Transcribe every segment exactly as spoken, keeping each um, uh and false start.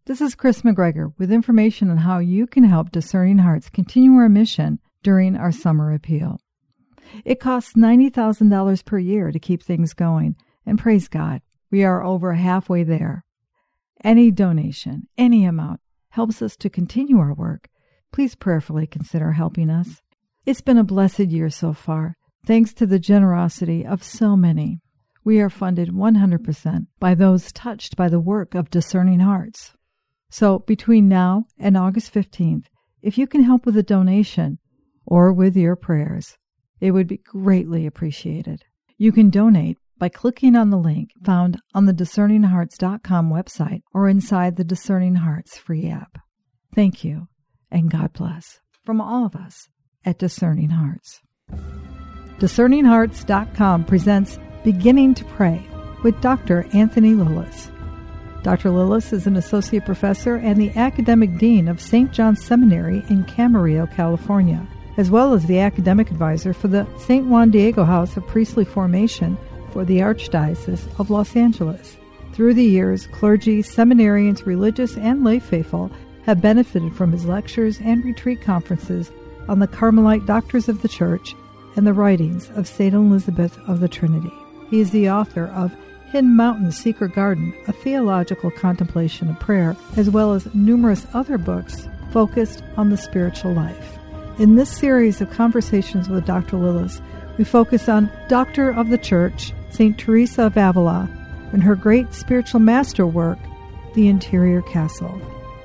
This is Chris McGregor with information on how you can help Discerning Hearts continue our mission during our summer appeal. It costs ninety thousand dollars per year to keep things going, and praise God, we are over halfway there. Any donation, any amount, helps us to continue our work. Please prayerfully consider helping us. It's been a blessed year so far, thanks to the generosity of so many. We are funded one hundred percent by those touched by the work of Discerning Hearts. So between now and August fifteenth, if you can help with a donation or with your prayers, it would be greatly appreciated. You can donate by clicking on the link found on the discerning hearts dot com website or inside the Discerning Hearts free app. Thank you, and God bless from all of us at Discerning Hearts. discerning hearts dot com presents Beginning to Pray with Doctor Anthony Lillis. Doctor Lillis is an associate professor and the academic dean of Saint John's Seminary in Camarillo, California, as well as the academic advisor for the Saint Juan Diego House of Priestly Formation for the Archdiocese of Los Angeles. Through the years, clergy, seminarians, religious, and lay faithful have benefited from his lectures and retreat conferences on the Carmelite Doctors of the Church and the writings of Saint Elizabeth of the Trinity. He is the author of Hidden Mountain's Secret Garden, a theological contemplation of prayer, as well as numerous other books focused on the spiritual life. In this series of conversations with Doctor Lillis, we focus on Doctor of the Church, Saint Teresa of Avila, and her great spiritual masterwork, The Interior Castle.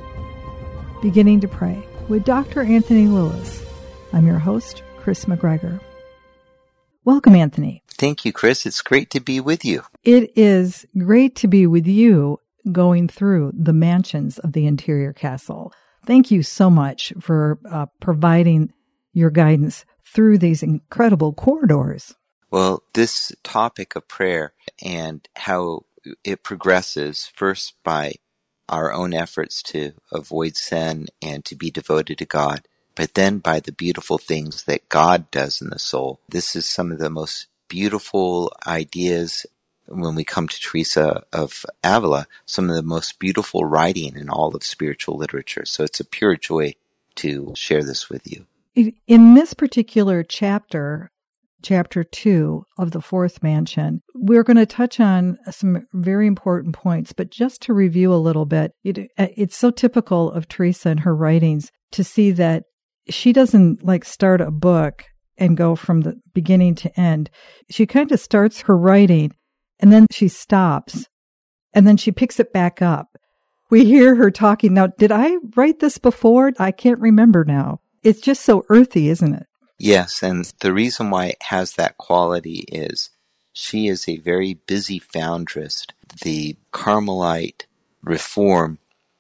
Beginning to Pray with Doctor Anthony Lillis. I'm your host, Chris McGregor. Welcome, Anthony. Thank you, Chris. It's great to be with you. It is great to be with you going through the mansions of the Interior Castle. Thank you so much for uh, providing your guidance through these incredible corridors. Well, this topic of prayer and how it progresses, first by our own efforts to avoid sin and to be devoted to God, but then by the beautiful things that God does in the soul. This is some of the most beautiful ideas when we come to Teresa of Avila, some of the most beautiful writing in all of spiritual literature. So it's a pure joy to share this with you. In this particular chapter, chapter two of the fourth mansion, we're going to touch on some very important points, but just to review a little bit, it, it's so typical of Teresa and her writings to see that she doesn't like start a book and go from the beginning to end. She kind of starts her writing and then she stops and then she picks it back up. We hear her talking. Now, did I write this before? I can't remember now. It's just so earthy, isn't it? Yes, and the reason why it has that quality is she is a very busy foundress. The Carmelite reform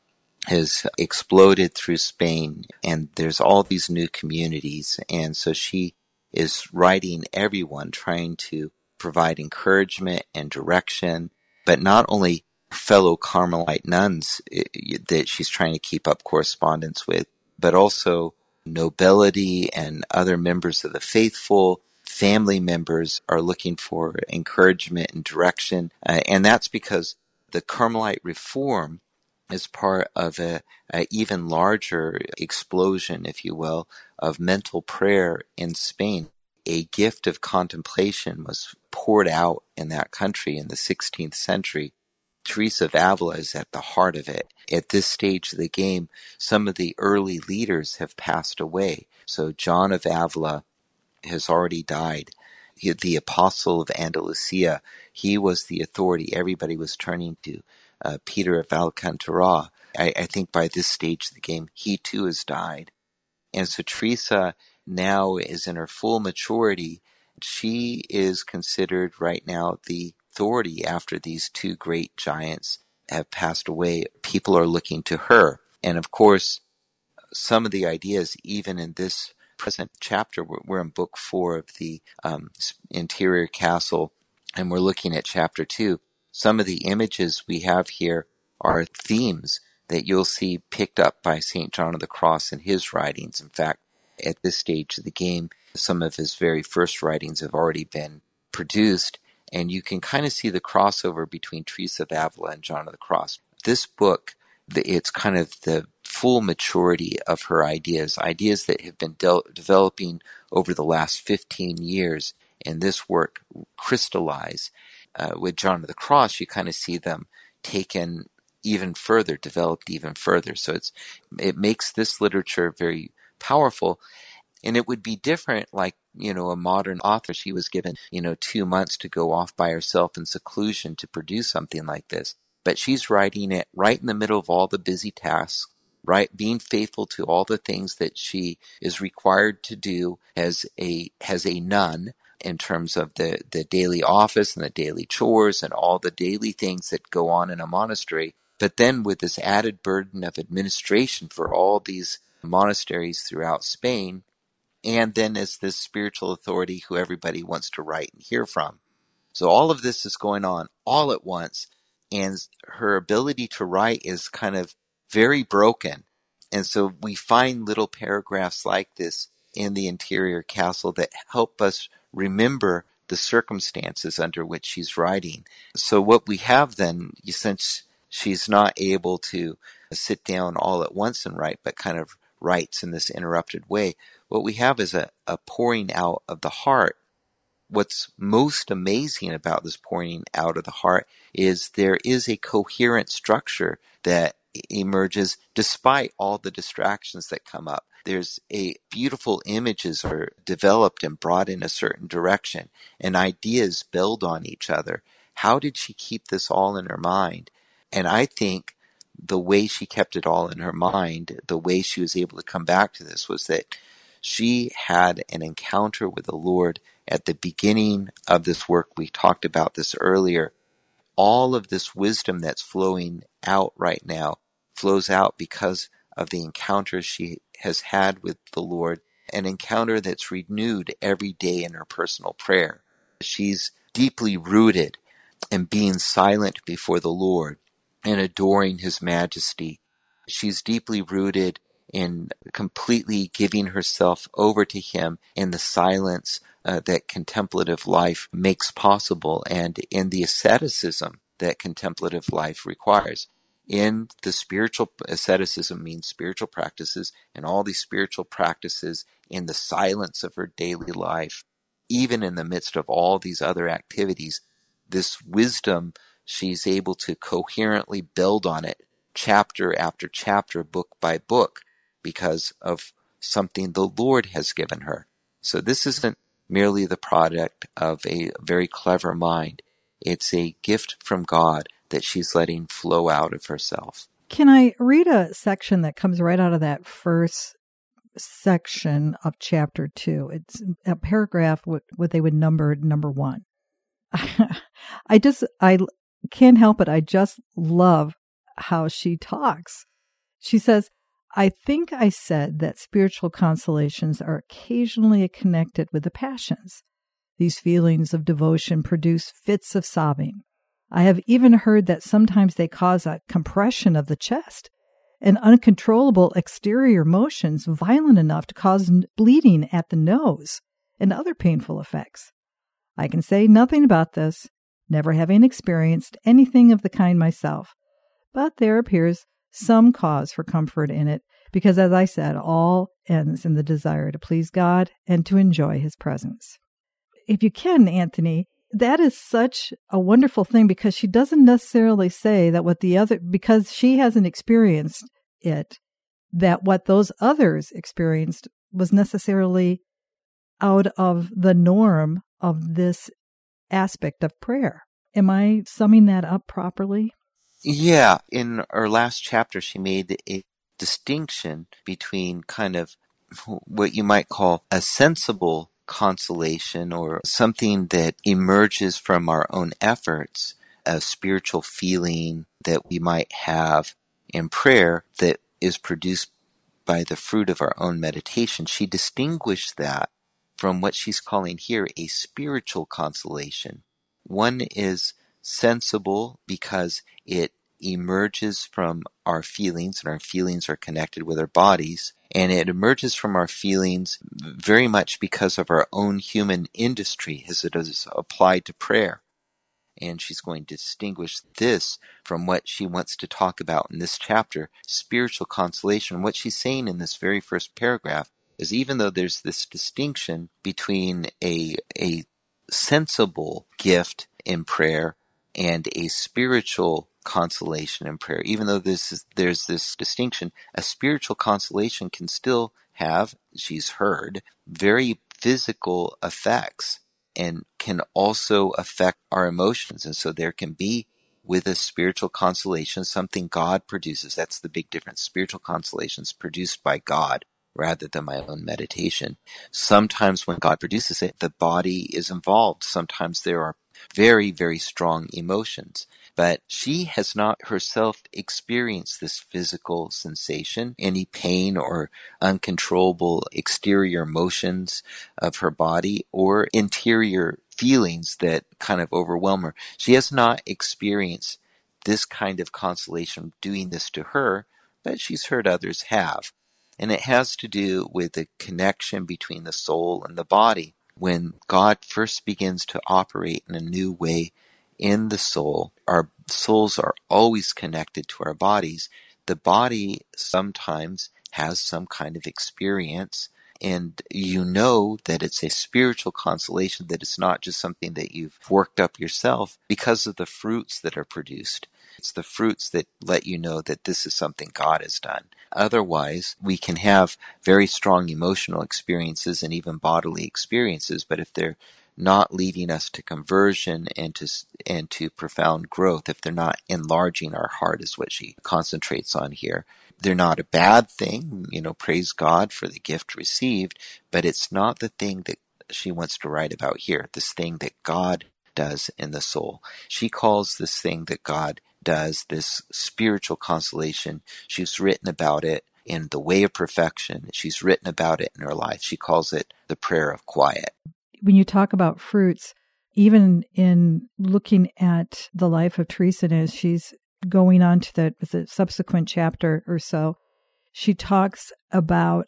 has exploded through Spain, and there's all these new communities, and so she is writing everyone, trying to provide encouragement and direction, but not only fellow Carmelite nuns that she's trying to keep up correspondence with, but also nobility and other members of the faithful. Family members are looking for encouragement and direction, uh, and that's because the Carmelite reform is part of a, a even larger explosion, if you will, of mental prayer in Spain. A gift of contemplation was poured out in that country in the sixteenth century. Teresa of Avila is at the heart of it. At this stage of the game, some of the early leaders have passed away. So John of Avila has already died. He, the apostle of Andalusia, he was the authority everybody was turning to. Uh, Peter of Alcantara, I, I think by this stage of the game, he too has died. And so Teresa now is in her full maturity. She is considered right now the authority after these two great giants have passed away. People are looking to her. And of course, some of the ideas, even in this present chapter, we're, we're in book four of the um, Interior Castle, and we're looking at chapter two. Some of the images we have here are themes that you'll see picked up by Saint John of the Cross in his writings. In fact, at this stage of the game, some of his very first writings have already been produced, and you can kind of see the crossover between Teresa of Avila and John of the Cross. This book it's kind of the full maturity of her ideas, ideas that have been de- developing over the last fifteen years, and this work crystallize. Uh, with John of the Cross, you kind of see them taken even further, developed even further. So it's it makes this literature very powerful. And it would be different, like, you know, a modern author. She was given, you know, two months to go off by herself in seclusion to produce something like this. But she's writing it right in the middle of all the busy tasks, right? Being faithful to all the things that she is required to do as a, as a nun in terms of the, the daily office and the daily chores and all the daily things that go on in a monastery. But then with this added burden of administration for all these monasteries throughout Spain, and then as this spiritual authority who everybody wants to write and hear from. So all of this is going on all at once, and her ability to write is kind of very broken. And so we find little paragraphs like this in the interior castle that help us remember the circumstances under which she's writing. So what we have then, since she's not able to sit down all at once and write, but kind of writes in this interrupted way, what we have is a, a pouring out of the heart. What's most amazing about this pouring out of the heart is there is a coherent structure that emerges despite all the distractions that come up. There's a beautiful images are developed and brought in a certain direction, and ideas build on each other. How did she keep this all in her mind? And I think the way she kept it all in her mind, the way she was able to come back to this, was that she had an encounter with the Lord at the beginning of this work. We talked about this earlier. All of this wisdom that's flowing out right now flows out because of the encounter she has had with the Lord, an encounter that's renewed every day in her personal prayer. She's deeply rooted in being silent before the Lord and adoring His majesty. She's deeply rooted in completely giving herself over to Him in the silence uh, that contemplative life makes possible, and in the asceticism that contemplative life requires. In the spiritual asceticism means spiritual practices, and all these spiritual practices in the silence of her daily life, even in the midst of all these other activities, this wisdom, she's able to coherently build on it, chapter after chapter, book by book, because of something the Lord has given her. So this isn't merely the product of a very clever mind. It's a gift from God that she's letting flow out of herself. Can I read a section that comes right out of that first section of chapter two? It's a paragraph, what, what they would number number one. I just, I can't help it. I just love how she talks. She says, I think I said that spiritual consolations are occasionally connected with the passions. These feelings of devotion produce fits of sobbing. I have even heard that sometimes they cause a compression of the chest and uncontrollable exterior motions violent enough to cause bleeding at the nose and other painful effects. I can say nothing about this, never having experienced anything of the kind myself, but there appears some cause for comfort in it, because, as I said, all ends in the desire to please God and to enjoy His presence. If you can, Anthony, that is such a wonderful thing, because she doesn't necessarily say that what the other, because she hasn't experienced it, that what those others experienced was necessarily out of the norm of this aspect of prayer. Am I summing that up properly? Yeah, in her last chapter, she made a distinction between kind of what you might call a sensible consolation, or something that emerges from our own efforts, a spiritual feeling that we might have in prayer that is produced by the fruit of our own meditation. She distinguished that from what she's calling here a spiritual consolation. One is sensible because it emerges from our feelings, and our feelings are connected with our bodies, and it emerges from our feelings very much because of our own human industry as it is applied to prayer. And she's going to distinguish this from what she wants to talk about in this chapter, spiritual consolation. What she's saying in this very first paragraph is, even though there's this distinction between a, a sensible gift in prayer and a spiritual consolation in prayer, even though this is, there's this distinction, a spiritual consolation can still have, she's heard, very physical effects and can also affect our emotions. And so there can be, with a spiritual consolation, something God produces. That's the big difference. Spiritual consolation is produced by God rather than my own meditation. Sometimes when God produces it, the body is involved. Sometimes there are very, very strong emotions. But she has not herself experienced this physical sensation, any pain or uncontrollable exterior motions of her body or interior feelings that kind of overwhelm her. She has not experienced this kind of consolation doing this to her, but she's heard others have. And it has to do with the connection between the soul and the body. When God first begins to operate in a new way in the soul, our souls are always connected to our bodies. The body sometimes has some kind of experience, and you know that it's a spiritual consolation, that it's not just something that you've worked up yourself, because of the fruits that are produced. It's the fruits that let you know that this is something God has done. Otherwise, we can have very strong emotional experiences and even bodily experiences, but if they're not leading us to conversion and to and to profound growth, if they're not enlarging our heart, is what she concentrates on here. They're not a bad thing, you know, praise God for the gift received, but it's not the thing that she wants to write about here, this thing that God does in the soul. She calls this thing that God does, this spiritual consolation. She's written about it in The Way of Perfection. She's written about it in her life. She calls it the prayer of quiet. When you talk about fruits, even in looking at the life of Teresa as she's going on to the, the subsequent chapter or so, she talks about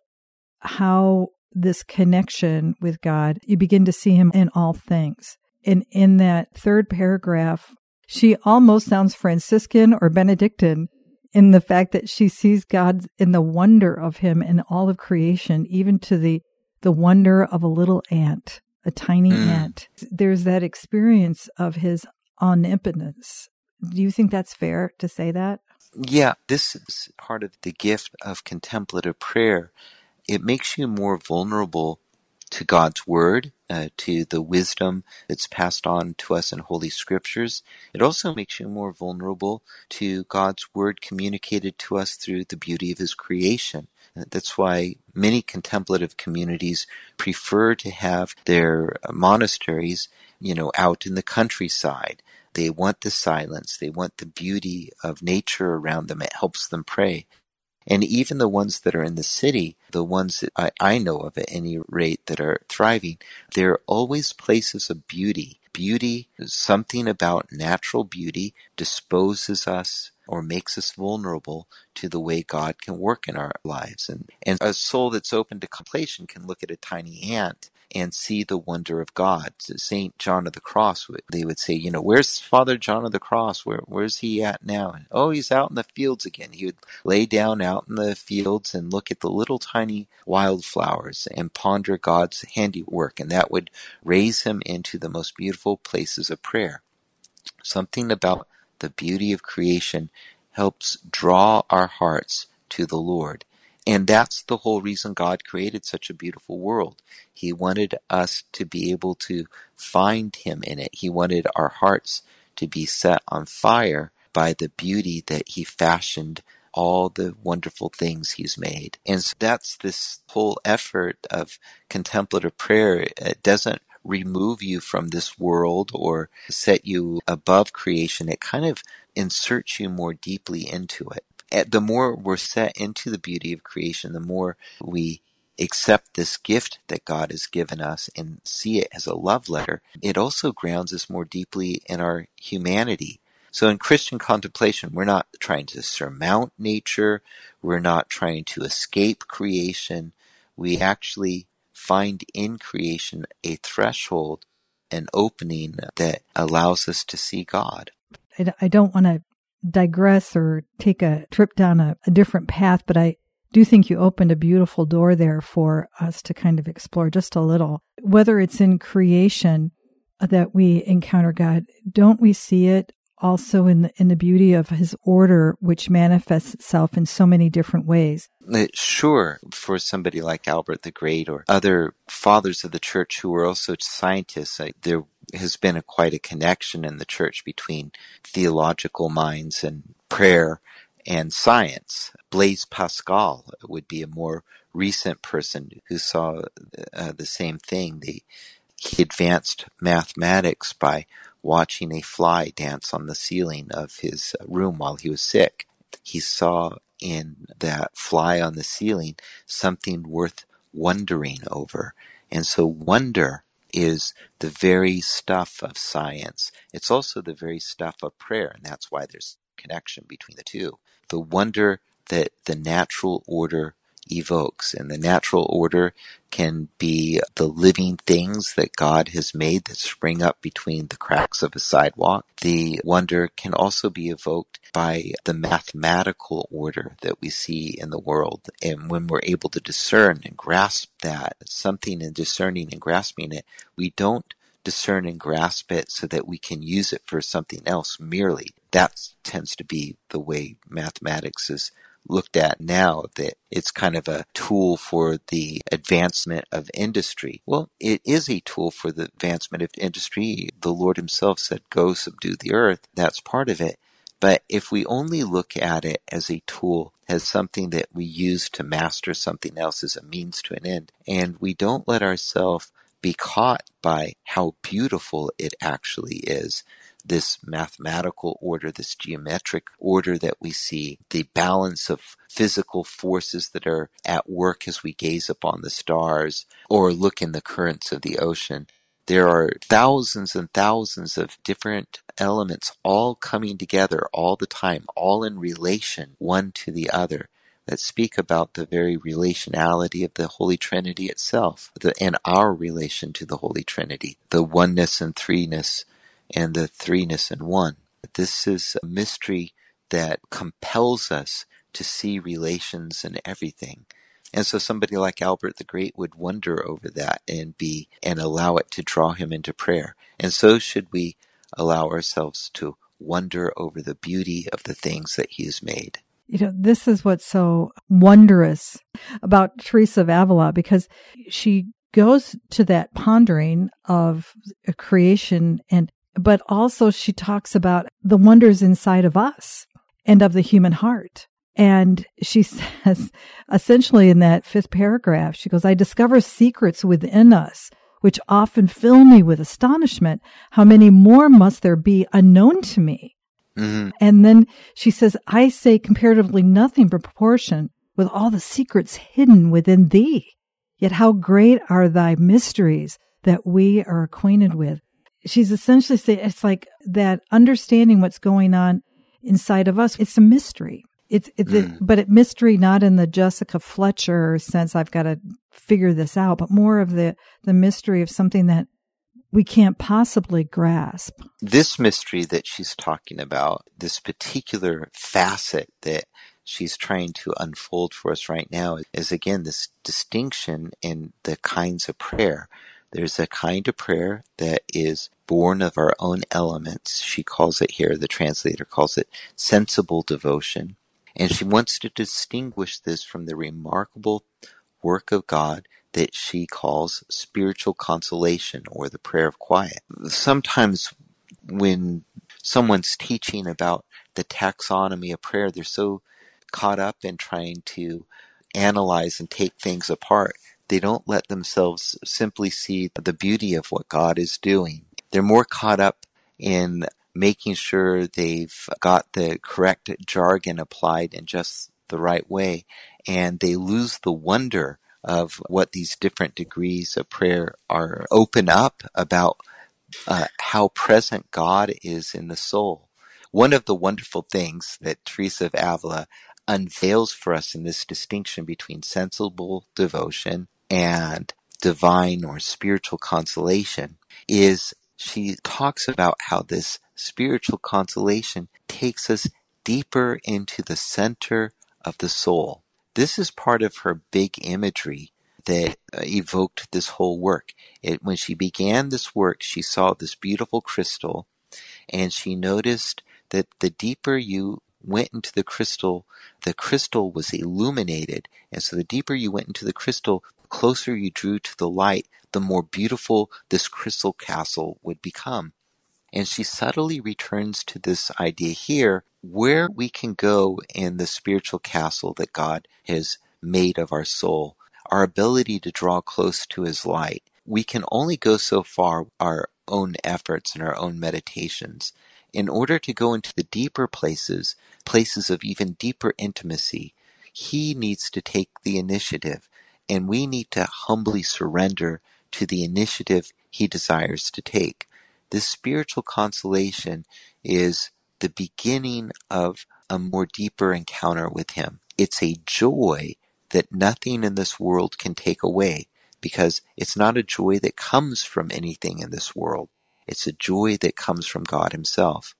how this connection with God, you begin to see him in all things. And in that third paragraph, she almost sounds Franciscan or Benedictine in the fact that she sees God in the wonder of him in all of creation, even to the, the wonder of a little ant. A tiny mm. ant. There's that experience of his omnipotence. Do you think that's fair to say that? Yeah, this is part of the gift of contemplative prayer. It makes you more vulnerable to God's word, uh, to the wisdom that's passed on to us in Holy Scriptures. It also makes you more vulnerable to God's word communicated to us through the beauty of his creation. That's why many contemplative communities prefer to have their monasteries, you know, out in the countryside. They want the silence. They want the beauty of nature around them. It helps them pray. And even the ones that are in the city, the ones that I, I know of at any rate that are thriving, they're always places of beauty. Beauty, something about natural beauty disposes us or makes us vulnerable to the way God can work in our lives. And, and a soul that's open to contemplation can look at a tiny ant and see the wonder of God. Saint John of the Cross, they would say, you know, where's Father John of the Cross? Where, where's he at now? And, oh, he's out in the fields again. He would lay down out in the fields and look at the little tiny wildflowers and ponder God's handiwork, and that would raise him into the most beautiful places of prayer. Something about the beauty of creation helps draw our hearts to the Lord. And that's the whole reason God created such a beautiful world. He wanted us to be able to find him in it. He wanted our hearts to be set on fire by the beauty that he fashioned all the wonderful things he's made. And so that's this whole effort of contemplative prayer. It doesn't remove you from this world or set you above creation. It kind of inserts you more deeply into it. The more we're set into the beauty of creation, the more we accept this gift that God has given us and see it as a love letter. It also grounds us more deeply in our humanity. So in Christian contemplation, we're not trying to surmount nature. We're not trying to escape creation. We actually find in creation a threshold, an opening that allows us to see God. I, I don't want to digress or take a trip down a, a different path, but I do think you opened a beautiful door there for us to kind of explore just a little. Whether it's in creation that we encounter God, don't we see it also in the, in the beauty of his order, which manifests itself in so many different ways? Sure, for somebody like Albert the Great or other fathers of the church who were also scientists, like, there has been a, quite a connection in the church between theological minds and prayer and science. Blaise Pascal would be a more recent person who saw uh, the same thing. The, he advanced mathematics by watching a fly dance on the ceiling of his room while he was sick. He saw in that fly on the ceiling something worth wondering over. And so wonder is the very stuff of science. It's also the very stuff of prayer, and that's why there's a connection between the two. The wonder that the natural order evokes, and the natural order can be the living things that God has made that spring up between the cracks of a sidewalk. The wonder can also be evoked by the mathematical order that we see in the world. And when we're able to discern and grasp that, something in discerning and grasping it, we don't discern and grasp it so that we can use it for something else merely. That tends to be the way mathematics is looked at now, that it's kind of a tool for the advancement of industry. Well, it is a tool for the advancement of industry. The Lord himself said, go subdue the earth. That's part of it. But if we only look at it as a tool, as something that we use to master something else, as a means to an end, and we don't let ourselves be caught by how beautiful it actually is, this mathematical order, this geometric order that we see, the balance of physical forces that are at work as we gaze upon the stars or look in the currents of the ocean. There are thousands and thousands of different elements all coming together all the time, all in relation one to the other, that speak about the very relationality of the Holy Trinity itself, the, and our relation to the Holy Trinity, the oneness and threeness and the threeness in one. This is a mystery that compels us to see relations in everything. And so somebody like Albert the Great would wonder over that and be and allow it to draw him into prayer. And so should we allow ourselves to wonder over the beauty of the things that he has made. You know, this is what's so wondrous about Teresa of Avila, because she goes to that pondering of creation, and but also she talks about the wonders inside of us and of the human heart. And she says, essentially in that fifth paragraph, she goes, I discover secrets within us, which often fill me with astonishment. How many more must there be unknown to me? Mm-hmm. And then she says, I say comparatively nothing in proportion with all the secrets hidden within thee. Yet how great are thy mysteries that we are acquainted with. She's essentially saying it's like that understanding what's going on inside of us. It's a mystery. It's, it's mm. a, but a mystery not in the Jessica Fletcher sense, I've got to figure this out, but more of the, the mystery of something that we can't possibly grasp. This mystery that she's talking about, this particular facet that she's trying to unfold for us right now, is again this distinction in the kinds of prayer. There's a kind of prayer that is born of our own elements. She calls it here, the translator calls it sensible devotion. And she wants to distinguish this from the remarkable work of God that she calls spiritual consolation, or the prayer of quiet. Sometimes when someone's teaching about the taxonomy of prayer, they're so caught up in trying to analyze and take things apart. They don't let themselves simply see the beauty of what God is doing. They're more caught up in making sure they've got the correct jargon applied in just the right way, and they lose the wonder of what these different degrees of prayer are open up about uh, how present God is in the soul. One of the wonderful things that Teresa of Avila unveils for us in this distinction between sensible devotion and divine or spiritual consolation is she talks about how this spiritual consolation takes us deeper into the center of the soul. This is part of her big imagery that uh, evoked this whole work. It, when she began this work, she saw this beautiful crystal, and she noticed that the deeper you went into the crystal, the crystal was illuminated. And so the deeper you went into the crystal, the closer you drew to the light, the more beautiful this crystal castle would become. And she subtly returns to this idea here, where we can go in the spiritual castle that God has made of our soul, our ability to draw close to his light. We can only go so far, our own efforts and our own meditations. In order to go into the deeper places, places of even deeper intimacy, he needs to take the initiative, and we need to humbly surrender to the initiative he desires to take. This spiritual consolation is the beginning of a more deeper encounter with him. It's a joy that nothing in this world can take away, because it's not a joy that comes from anything in this world. It's a joy that comes from God himself.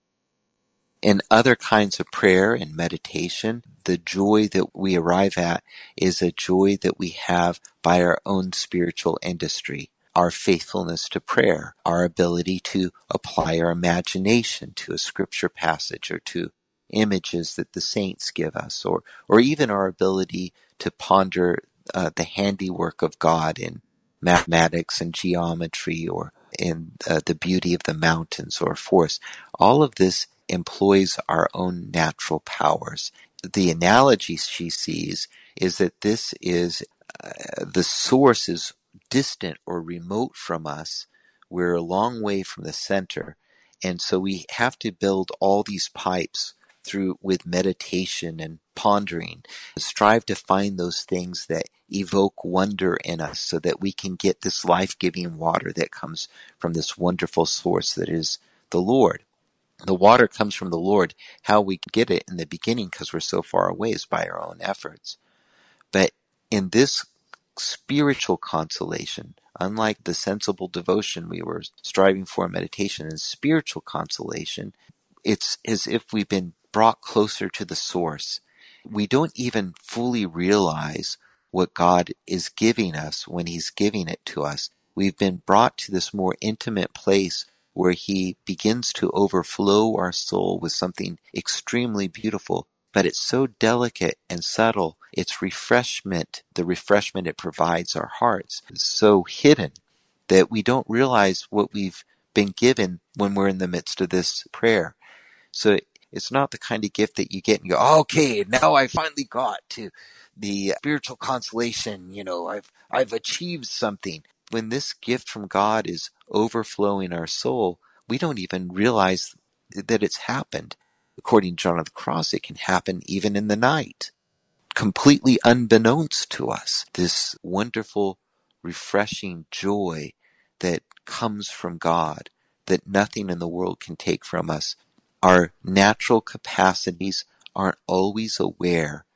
In other kinds of prayer and meditation, the joy that we arrive at is a joy that we have by our own spiritual industry, our faithfulness to prayer, our ability to apply our imagination to a scripture passage or to images that the saints give us, or, or even our ability to ponder uh, the handiwork of God in mathematics and geometry, or in uh, the beauty of the mountains or forests. All of this employs our own natural powers. The analogy she sees is that this is, uh, the source is distant or remote from us. We're a long way from the center. And so we have to build all these pipes through with meditation and pondering, strive to find those things that evoke wonder in us so that we can get this life-giving water that comes from this wonderful source that is the Lord. The water comes from the Lord. How we get it in the beginning, because we're so far away, is by our own efforts. But in this spiritual consolation, unlike the sensible devotion we were striving for in meditation, and spiritual consolation, it's as if we've been brought closer to the source. We don't even fully realize what God is giving us when he's giving it to us. We've been brought to this more intimate place where he begins to overflow our soul with something extremely beautiful, but it's so delicate and subtle. It's refreshment, the refreshment it provides our hearts, is so hidden that we don't realize what we've been given when we're in the midst of this prayer. So it's not the kind of gift that you get and you go, oh, okay, now I finally got to the spiritual consolation. You know, I've, I've achieved something. When this gift from God is overflowing our soul, we don't even realize that it's happened. According to John of the Cross, it can happen even in the night, completely unbeknownst to us. This wonderful, refreshing joy that comes from God, that nothing in the world can take from us. Our natural capacities aren't always aware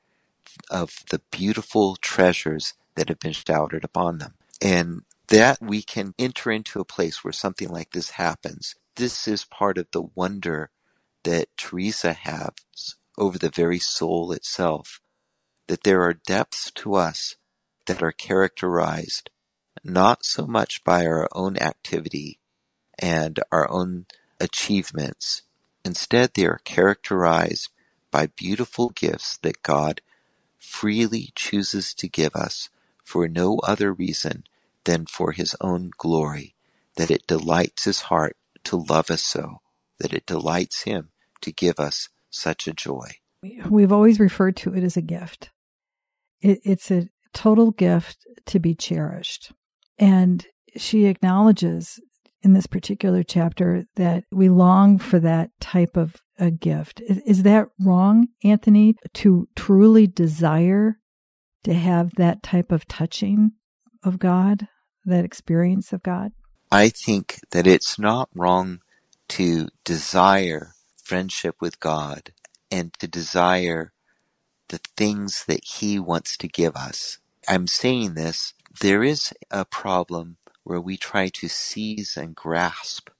of the beautiful treasures that have been showered upon them. And that we can enter into a place where something like this happens. This is part of the wonder that Teresa has over the very soul itself, that there are depths to us that are characterized not so much by our own activity and our own achievements. Instead, they are characterized by beautiful gifts that God freely chooses to give us for no other reason than for his own glory, that it delights his heart to love us so, that it delights him to give us such a joy. We've always referred to it as a gift. It, it's a total gift to be cherished. And she acknowledges in this particular chapter that we long for that type of a gift. Is, is that wrong, Anthony, to truly desire to have that type of touching of God, that experience of God? I think that it's not wrong to desire friendship with God and to desire the things that he wants to give us. I'm saying this, there is a problem where we try to seize and grasp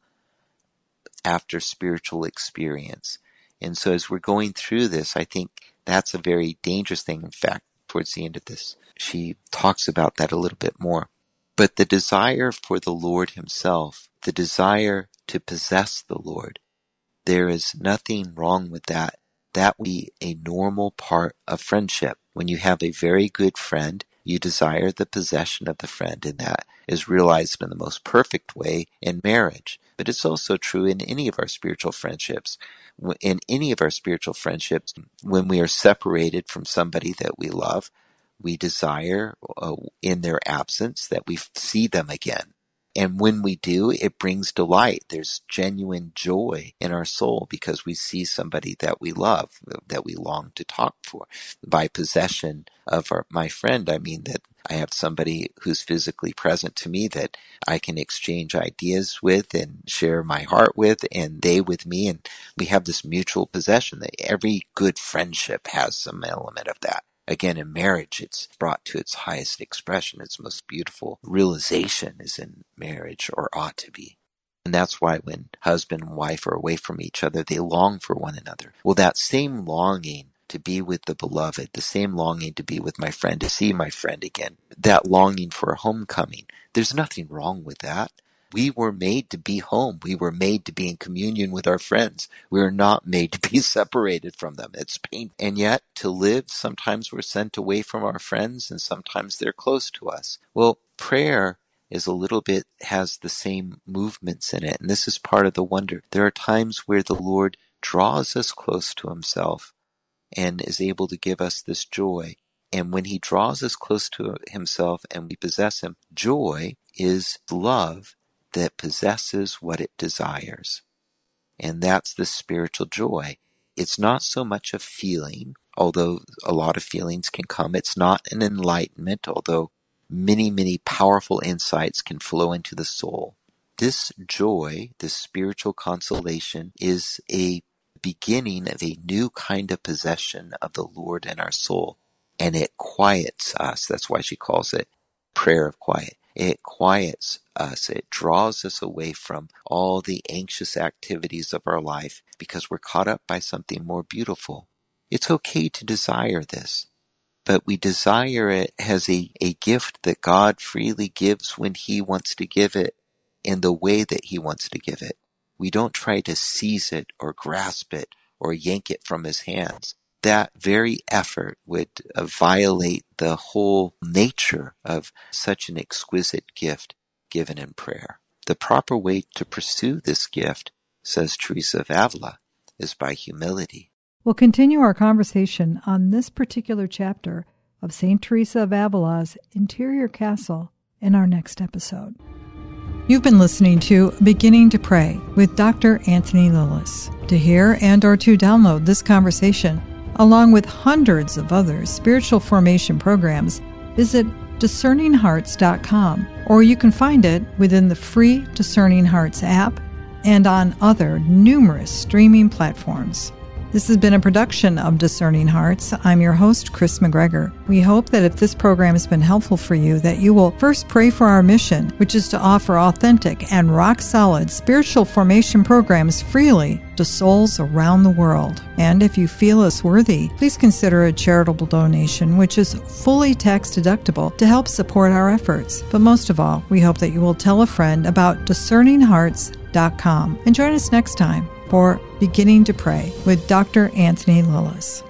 after spiritual experience. And so as we're going through this, I think that's a very dangerous thing. In fact, towards the end of this, she talks about that a little bit more. But the desire for the Lord himself, the desire to possess the Lord, there is nothing wrong with that. That would be a normal part of friendship. When you have a very good friend, you desire the possession of the friend, and that is realized in the most perfect way in marriage. But it's also true in any of our spiritual friendships. In any of our spiritual friendships, when we are separated from somebody that we love, we desire uh, in their absence that we see them again. And when we do, it brings delight. There's genuine joy in our soul because we see somebody that we love, that we long to talk for. By possession of our, my friend, I mean that I have somebody who's physically present to me that I can exchange ideas with and share my heart with, and they with me. And we have this mutual possession that every good friendship has some element of that. Again, in marriage, it's brought to its highest expression. Its most beautiful realization is in marriage, or ought to be. And that's why when husband and wife are away from each other, they long for one another. Well, that same longing to be with the beloved, the same longing to be with my friend, to see my friend again, that longing for a homecoming, there's nothing wrong with that. We were made to be home. We were made to be in communion with our friends. We are not made to be separated from them. It's painful. And yet, to live, sometimes we're sent away from our friends, and sometimes they're close to us. Well, prayer is a little bit, has the same movements in it. And this is part of the wonder. There are times where the Lord draws us close to himself and is able to give us this joy. And when he draws us close to himself and we possess him, joy is love that possesses what it desires. And that's the spiritual joy. It's not so much a feeling, although a lot of feelings can come. It's not an enlightenment, although many, many powerful insights can flow into the soul. This joy, this spiritual consolation, is a beginning of a new kind of possession of the Lord in our soul. And it quiets us. That's why she calls it prayer of quiet. It quiets us. It draws us away from all the anxious activities of our life because we're caught up by something more beautiful. It's okay to desire this, but we desire it as a, a gift that God freely gives when he wants to give it in the way that he wants to give it. We don't try to seize it or grasp it or yank it from his hands. That very effort would uh, violate the whole nature of such an exquisite gift given in prayer. The proper way to pursue this gift, says Teresa of Avila, is by humility. We'll continue our conversation on this particular chapter of Saint Teresa of Avila's Interior Castle in our next episode. You've been listening to Beginning to Pray with Doctor Anthony Lilles. To hear and or to download this conversation, along with hundreds of other spiritual formation programs, visit discerning hearts dot com, or you can find it within the free Discerning Hearts app and on other numerous streaming platforms. This has been a production of Discerning Hearts. I'm your host, Chris McGregor. We hope that if this program has been helpful for you, that you will first pray for our mission, which is to offer authentic and rock-solid spiritual formation programs freely to souls around the world. And if you feel us worthy, please consider a charitable donation, which is fully tax-deductible, to help support our efforts. But most of all, we hope that you will tell a friend about discerning hearts dot com and join us next time for Beginning to Pray with Doctor Anthony Lilles.